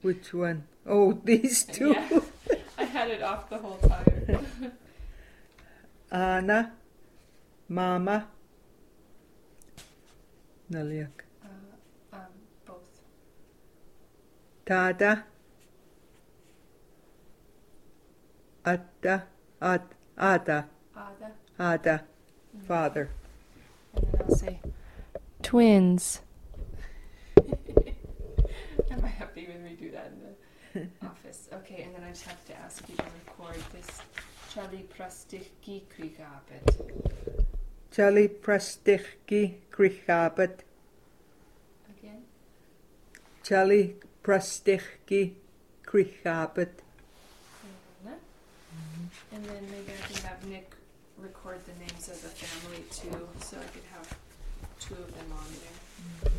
Which one? Oh, these two. Yeah, I had it off the whole time. Anna, Mama. Naliak. Both. Tada. Atta. Ada. Ada. Ada. Father. And then I'll say twins. I might have to even redo that in the office. Okay, and then I just have to ask you to record this. Charlie Prastiki Krikapet. Charlie Prastiki Krikapet. Again? Charlie Prastiki Krikapet. And then maybe I can have Nick record the names of the family too, so I could have two of them on there.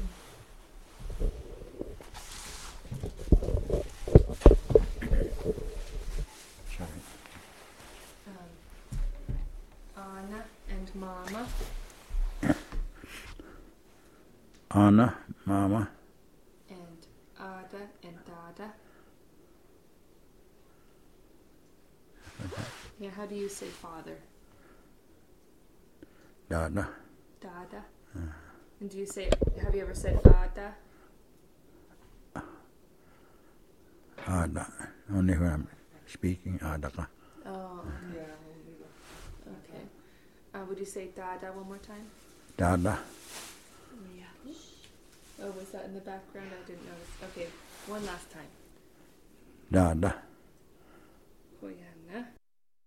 Anna and Mama. Anna, Mama. And Ada and Dada. Yeah, how do you say father? Dada. Dada. And do you say, have you ever said Ada? Ada. Only when I'm speaking, Adaka. Oh, okay. Okay. Would you say Dada one more time? Dada. Yeah. Oh, was that in the background? I didn't notice. Okay, one last time. Dada. Oh, yeah.